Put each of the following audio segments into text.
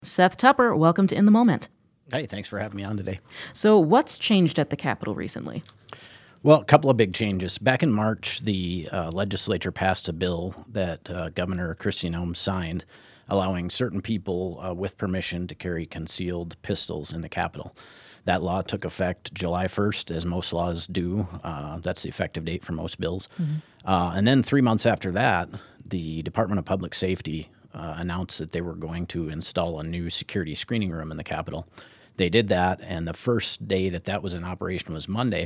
Seth Tupper, welcome to In the Moment. Hey, thanks for having me on today. So what's changed at the Capitol recently? Well, a couple of big changes. Back in March, the legislature passed a bill that Governor Kristi Noem signed, allowing certain people with permission to carry concealed pistols in the Capitol. That law took effect July 1st, as most laws do. That's the effective date for most bills. And then 3 months after that, the Department of Public Safety announced that they were going to install a new security screening room in the Capitol. They did that, and the first day that was in operation was Monday.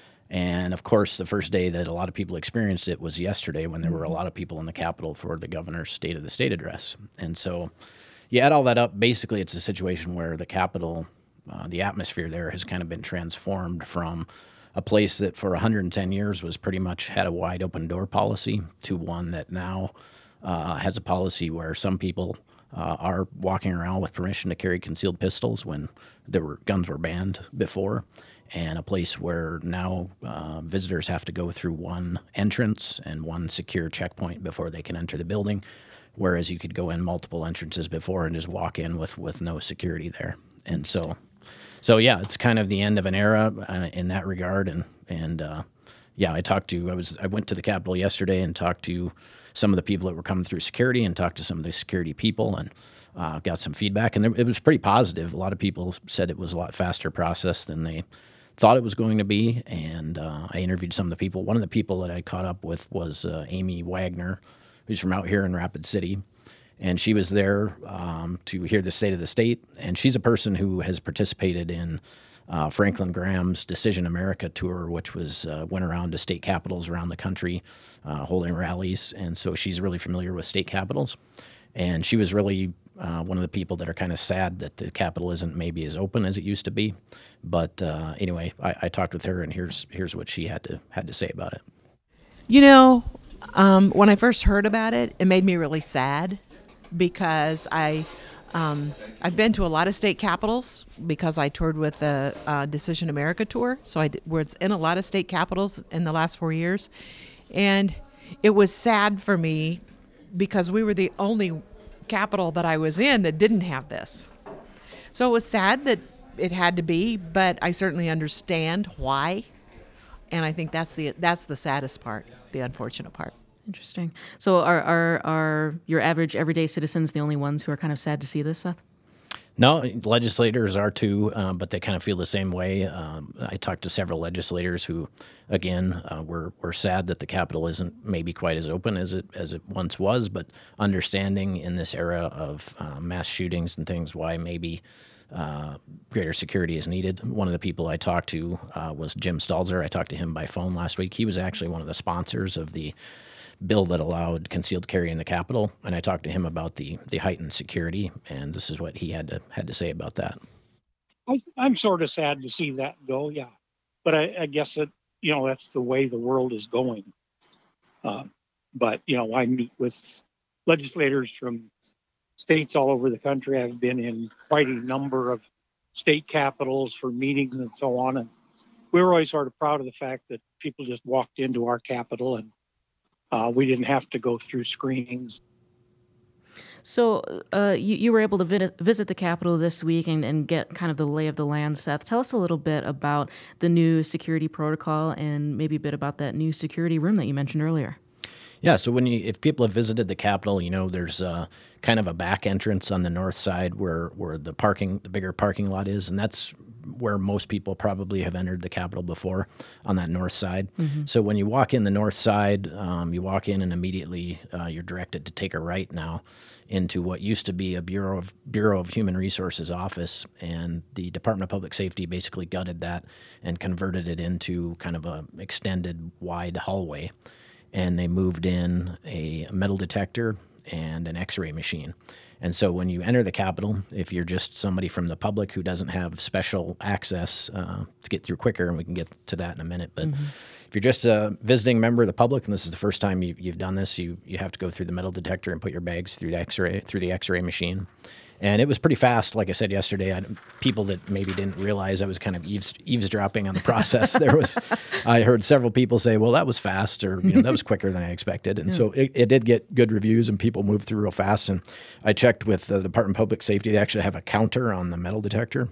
And, of course, the first day that a lot of people experienced it was yesterday when there were a lot of people in the Capitol for the governor's State of the State address. And so you add all that up, basically it's a situation where the Capitol, the atmosphere there has kind of been transformed from a place that for 110 years was pretty much had a wide open door policy to one that now has a policy where some people are walking around with permission to carry concealed pistols when guns were banned before, and a place where now visitors have to go through one entrance and one secure checkpoint before they can enter the building, whereas you could go in multiple entrances before and just walk in with no security there. And so yeah, it's kind of the end of an era in that regard. And yeah, I went to the Capitol yesterday and talked to some of the people that were coming through security and talked to some of the security people and got some feedback. And it was pretty positive. A lot of people said it was a lot faster process than they thought it was going to be. And I interviewed some of the people. One of the people that I caught up with was Amy Wagner, who's from out here in Rapid City. And she was there to hear the State of the State. And she's a person who has participated in Franklin Graham's Decision America tour, which went around to state capitals around the country, holding rallies. And so she's really familiar with state capitals. And she was really one of the people that are kind of sad that the Capitol isn't maybe as open as it used to be. But anyway, I talked with her, and here's what she had to say about it. You know, when I first heard about it, it made me really sad because I've been to a lot of state capitals because I toured with the Decision America tour. So I was in a lot of state capitals in the last 4 years. And it was sad for me because we were the only capital that I was in that didn't have this. So it was sad that it had to be, but I certainly understand why. And I think that's the saddest part, the unfortunate part. Interesting. So are your average everyday citizens the only ones who are kind of sad to see this, Seth? No, legislators are too, but they kind of feel the same way. I talked to several legislators who, again, were sad that the Capitol isn't maybe quite as open as it once was, but understanding in this era of mass shootings and things why maybe greater security is needed. One of the people I talked to was Jim Stalzer. I talked to him by phone last week. He was actually one of the sponsors of the bill that allowed concealed carry in the Capitol, and I talked to him about the heightened security, and this is what he had to say about that. I'm sort of sad to see that go, yeah, but I guess that that's the way the world is going. But I meet with legislators from states all over the country. I've been in quite a number of state capitals for meetings and so on, and we were always sort of proud of the fact that people just walked into our Capitol and we didn't have to go through screenings. So you were able to visit the Capitol this week and get kind of the lay of the land, Seth. Tell us a little bit about the new security protocol and maybe a bit about that new security room that you mentioned earlier. Yeah, so if people have visited the Capitol, there's kind of a back entrance on the north side where the bigger parking lot is, and that's where most people probably have entered the Capitol before, on that north side. Mm-hmm. So when you walk in the north side, you walk in and immediately you're directed to take a right now into what used to be a Bureau of Human Resources office, and the Department of Public Safety basically gutted that and converted it into kind of a extended wide hallway. And they moved in a metal detector and an X-ray machine. And so when you enter the Capitol, if you're just somebody from the public who doesn't have special access to get through quicker, and we can get to that in a minute, but if you're just a visiting member of the public, and this is the first time you've done this, you have to go through the metal detector and put your bags through the X-ray machine. And it was pretty fast. Like I said yesterday, people that maybe didn't realize I was kind of eavesdropping on the process. I heard several people say, well, that was fast, or that was quicker than I expected. And so it did get good reviews, and people moved through real fast. And I checked with the Department of Public Safety. They actually have a counter on the metal detector.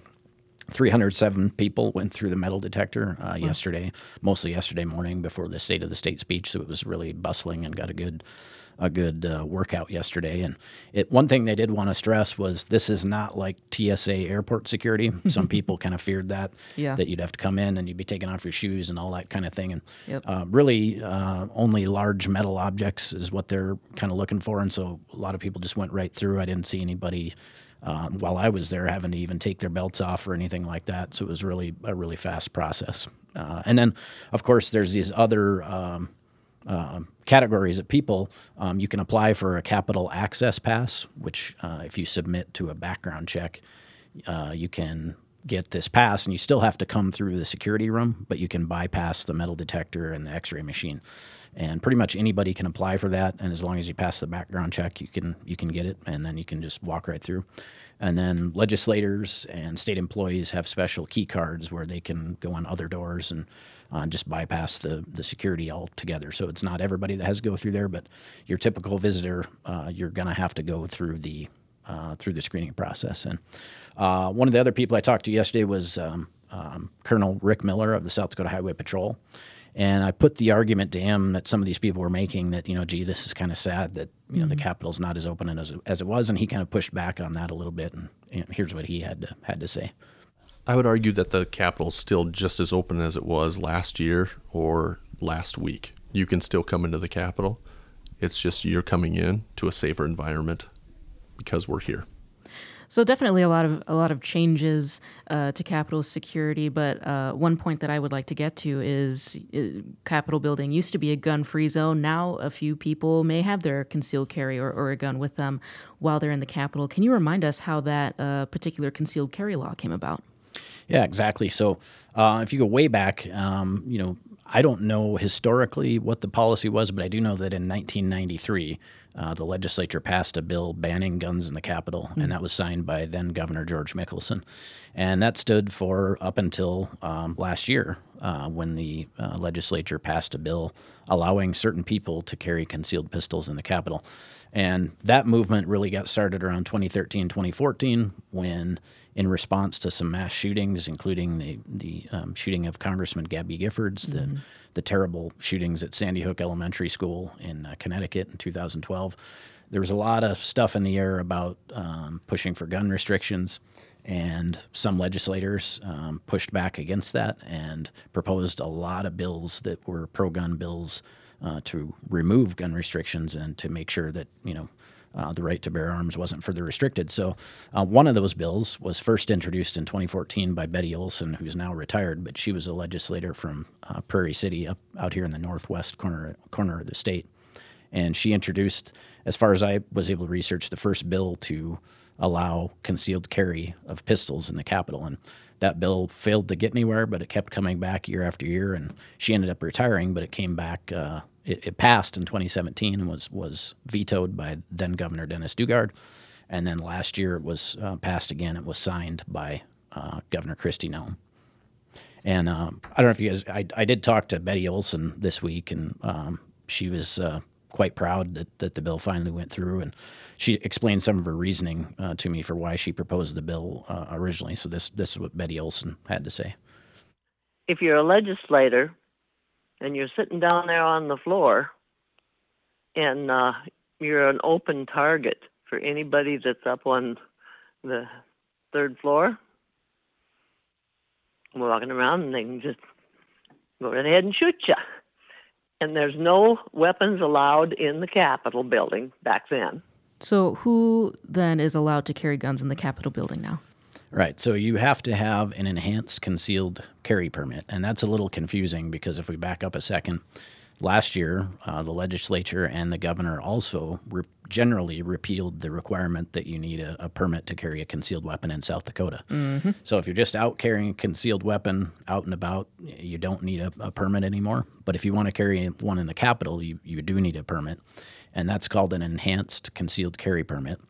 307 people went through the metal detector yesterday, mostly yesterday morning before the State of the State speech. So it was really bustling and got a good workout yesterday. And one thing they did want to stress was this is not like TSA airport security. Some people kind of feared that you'd have to come in and you'd be taking off your shoes and all that kind of thing. And really only large metal objects is what they're kind of looking for. And so a lot of people just went right through. I didn't see anybody while I was there having to even take their belts off or anything like that. So it was really a really fast process. And then, of course, there's these other categories of people. You can apply for a Capitol Access Pass, which if you submit to a background check, you can get this pass, and you still have to come through the security room, but you can bypass the metal detector and the x-ray machine. And pretty much anybody can apply for that, and as long as you pass the background check, you can get it, and then you can just walk right through. And then legislators and state employees have special key cards where they can go on other doors and just bypass the security altogether. So it's not everybody that has to go through there, but your typical visitor, you're going to have to go through the screening process. And one of the other people I talked to yesterday was Colonel Rick Miller of the South Dakota Highway Patrol. And I put the argument to him that some of these people were making that, gee, this is kind of sad that, the Capitol's not as open as it was. And he kind of pushed back on that a little bit. And here's what he had to say. I would argue that the Capitol's still just as open as it was last year or last week. You can still come into the Capitol. It's just you're coming in to a safer environment because we're here. So definitely a lot of changes to Capitol security, but one point that I would like to get to is Capitol building used to be a gun-free zone. Now a few people may have their concealed carry or a gun with them while they're in the Capitol. Can you remind us how that particular concealed carry law came about? Yeah, exactly. So if you go way back, I don't know historically what the policy was, but I do know that in 1993, the legislature passed a bill banning guns in the Capitol, and that was signed by then Governor George Mickelson. And that stood for up until last year when the legislature passed a bill allowing certain people to carry concealed pistols in the Capitol. And that movement really got started around 2013, 2014, when in response to some mass shootings, including the shooting of Congressman Gabby Giffords, the terrible shootings at Sandy Hook Elementary School in Connecticut in 2012, there was a lot of stuff in the air about pushing for gun restrictions, and some legislators pushed back against that and proposed a lot of bills that were pro-gun bills to remove gun restrictions and to make sure that, the right to bear arms wasn't further restricted. So one of those bills was first introduced in 2014 by Betty Olson, who's now retired, but she was a legislator from Prairie City out here in the northwest corner of the state. And she introduced, as far as I was able to research, the first bill to allow concealed carry of pistols in the Capitol. And that bill failed to get anywhere, but it kept coming back year after year. And she ended up retiring, but it came back. It passed in 2017 and was vetoed by then Governor Dennis Daugaard. And then last year it was passed again. It was signed by Governor Kristi Noem. And I don't know if you guys, I did talk to Betty Olson this week, and she was quite proud that the bill finally went through. And she explained some of her reasoning to me for why she proposed the bill originally. So this is what Betty Olson had to say. If you're a legislator and you're sitting down there on the floor and you're an open target for anybody that's up on the third floor, walking around, and they can just go right ahead and shoot you. And there's no weapons allowed in the Capitol building back then. So who then is allowed to carry guns in the Capitol building now? Right. So you have to have an enhanced concealed carry permit. And that's a little confusing because if we back up a second, last year, the legislature and the governor also generally repealed the requirement that you need a permit to carry a concealed weapon in South Dakota. Mm-hmm. So if you're just out carrying a concealed weapon out and about, you don't need a permit anymore. But if you want to carry one in the Capitol, you do need a permit. And that's called an enhanced concealed carry permit.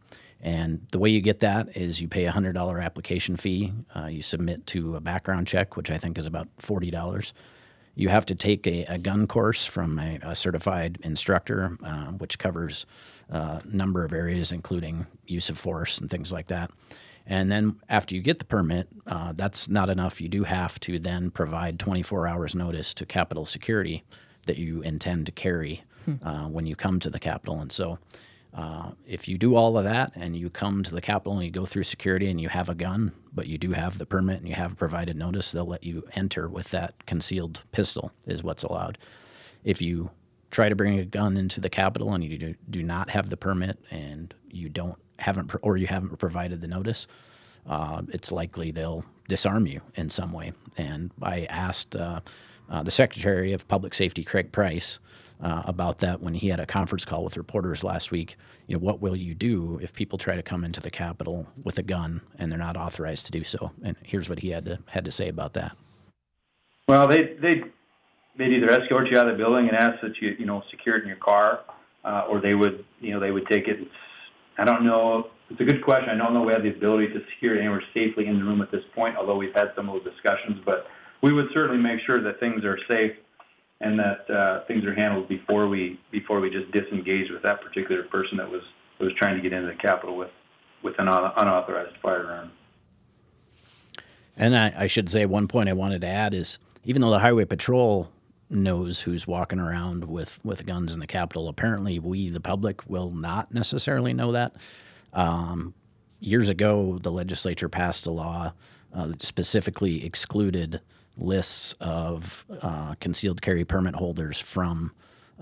And the way you get that is you pay a $100 application fee. You submit to a background check, which I think is about $40. You have to take a gun course from a certified instructor, which covers a number of areas, including use of force and things like that. And then after you get the permit, that's not enough. You do have to then provide 24 hours notice to Capitol Security that you intend to carry when you come to the Capitol. And so if you do all of that and you come to the Capitol and you go through security and you have a gun, but you do have the permit and you have provided notice, they'll let you enter with that concealed pistol is what's allowed. If you try to bring a gun into the Capitol and you do not have the permit and you haven't provided the notice, it's likely they'll disarm you in some way. And I asked the Secretary of Public Safety, Craig Price, about that when he had a conference call with reporters last week. What will you do if people try to come into the Capitol with a gun and they're not authorized to do so? And here's what he had to say about that. Well, they'd either escort you out of the building and ask that you secure it in your car, or they would take it. I don't know. It's a good question. I don't know if we have the ability to secure it anywhere safely in the room at this point, although we've had some of those discussions. But we would certainly make sure that things are safe and that things are handled before we just disengage with that particular person that was trying to get into the Capitol with an unauthorized firearm. And I should say one point I wanted to add is even though the Highway Patrol knows who's walking around with guns in the Capitol, apparently we, the public, will not necessarily know that. Years ago, the legislature passed a law that specifically excluded lists of concealed carry permit holders from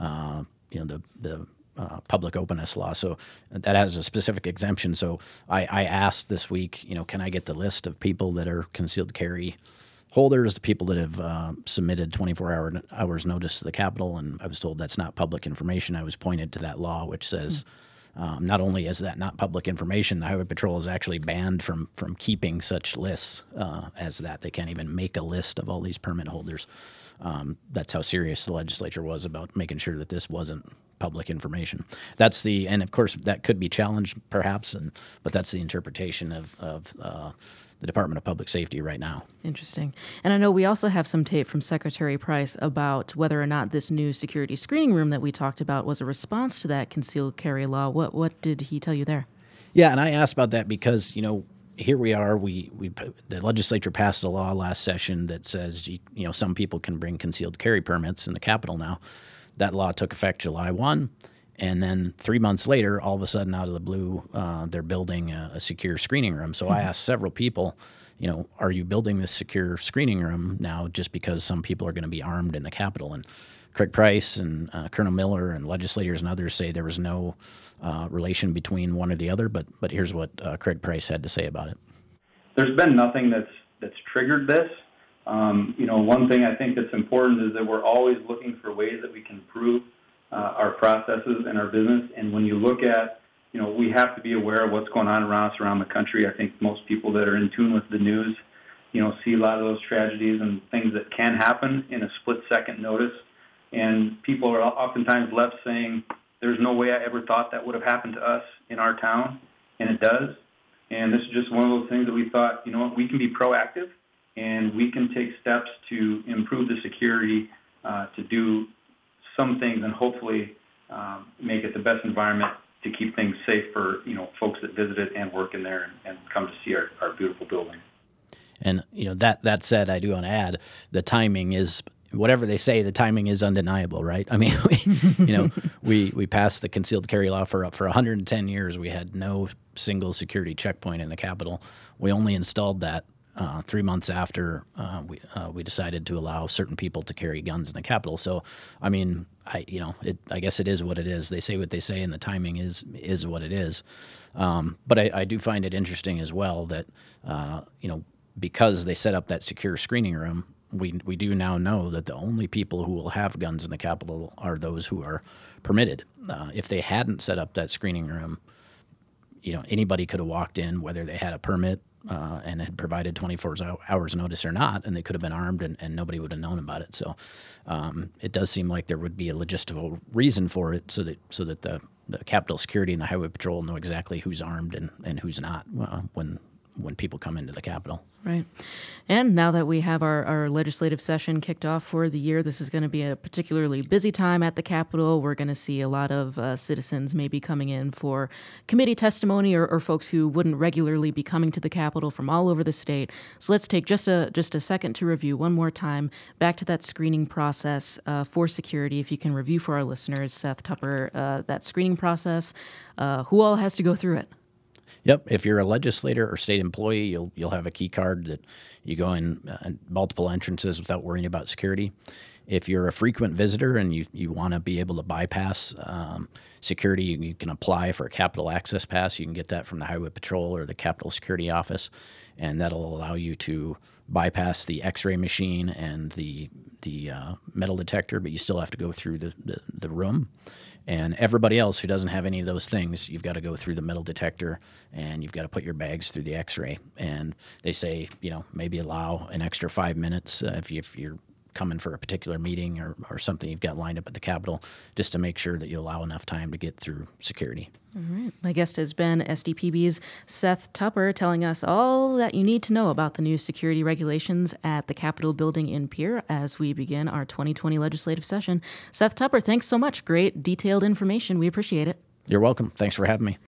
the public openness law. So that has a specific exemption. So I asked this week, can I get the list of people that are concealed carry holders, the people that have submitted 24 hours notice to the Capitol, and I was told that's not public information. I was pointed to that law, which says not only is that not public information, the Highway Patrol is actually banned from keeping such lists as that. They can't even make a list of all these permit holders. That's how serious the legislature was about making sure that this wasn't public information. And of course that could be challenged perhaps, but that's the interpretation of the Department of Public Safety right now. Interesting. And I know we also have some tape from Secretary Price about whether or not this new security screening room that we talked about was a response to that concealed carry law. What did he tell you there? Yeah, and I asked about that because, here we are. The legislature passed a law last session that says, some people can bring concealed carry permits in the Capitol now. That law took effect July 1. And then 3 months later, all of a sudden, out of the blue, they're building a secure screening room. So I asked several people, are you building this secure screening room now just because some people are going to be armed in the Capitol? And Craig Price and Colonel Miller and legislators and others say there was no relation between one or the other. But here's what Craig Price had to say about it. There's been nothing that's triggered this. One thing I think that's important is that we're always looking for ways that we can improve our processes and our business. And when you look at, we have to be aware of what's going on around us around the country. I think most people that are in tune with the news, see a lot of those tragedies and things that can happen in a split-second notice. And people are oftentimes left saying, there's no way I ever thought that would have happened to us in our town, and it does. And this is just one of those things that we thought, we can be proactive, and we can take steps to improve the security, to do some things and hopefully make it the best environment to keep things safe for folks that visit it and work in there and come to see our beautiful building. And that said, I do want to add the timing is whatever they say. The timing is undeniable, right? I mean, we passed the concealed carry law for 110 years. We had no single security checkpoint in the Capitol. We only installed that 3 months after we decided to allow certain people to carry guns in the Capitol. So, I mean, I guess it is what it is. They say what they say, and the timing is what it is. But I do find it interesting as well that because they set up that secure screening room, we do now know that the only people who will have guns in the Capitol are those who are permitted. If they hadn't set up that screening room, anybody could have walked in, whether they had a permit and had provided 24 hours notice or not, and they could have been armed and nobody would have known about it. So it does seem like there would be a logistical reason for it so that the Capitol Security and the Highway Patrol know exactly who's armed and who's not when people come into the Capitol. Right. And now that we have our legislative session kicked off for the year, this is going to be a particularly busy time at the Capitol. We're going to see a lot of citizens maybe coming in for committee testimony or folks who wouldn't regularly be coming to the Capitol from all over the state. So let's take just a second to review one more time back to that screening process for security. If you can review for our listeners, Seth Tupper, that screening process, who all has to go through it? Yep. If you're a legislator or state employee, you'll have a key card that you go in multiple entrances without worrying about security. If you're a frequent visitor and you want to be able to bypass security, you can apply for a Capitol Access Pass. You can get that from the Highway Patrol or the Capitol Security Office, and that'll allow you to bypass the X-ray machine and the metal detector, but you still have to go through the room. And everybody else who doesn't have any of those things, you've got to go through the metal detector and you've got to put your bags through the X-ray. And they say, maybe allow an extra 5 minutes if you're coming for a particular meeting or something you've got lined up at the Capitol, just to make sure that you allow enough time to get through security. All right. My guest has been SDPB's Seth Tupper, telling us all that you need to know about the new security regulations at the Capitol building in Pierre as we begin our 2020 legislative session. Seth Tupper, thanks so much. Great detailed information. We appreciate it. You're welcome. Thanks for having me.